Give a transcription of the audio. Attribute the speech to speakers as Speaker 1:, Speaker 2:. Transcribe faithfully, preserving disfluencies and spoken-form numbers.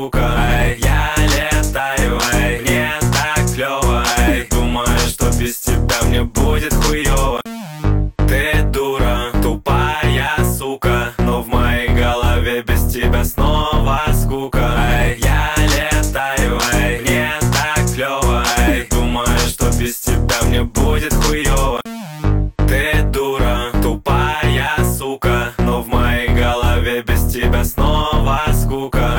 Speaker 1: скука. Эй, я летаю, эй, мне так клёво, эй. Думаю, что без тебя мне будет хуёво. Ты дура, тупая сука, но в моей голове без тебя снова скука. Эй, я летаю, эй, мне так клёво, эй. Думаю, что без тебя мне будет хуёво. Ты дура, тупая сука, но в моей голове без тебя снова скука.